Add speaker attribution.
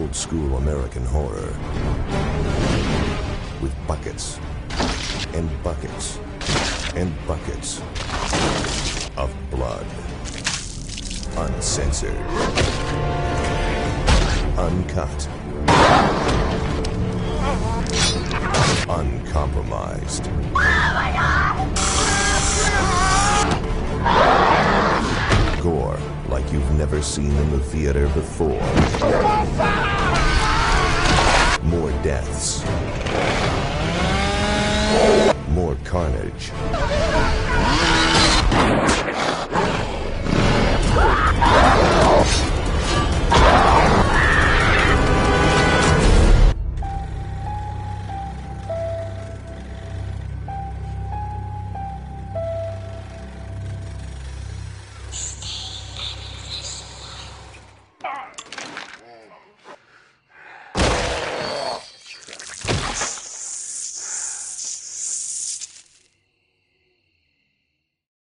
Speaker 1: old school American horror. With buckets and buckets and buckets of blood. Uncensored. Uncut. Uncompromised. Gore like you've never seen in the theater before. More deaths. More carnage.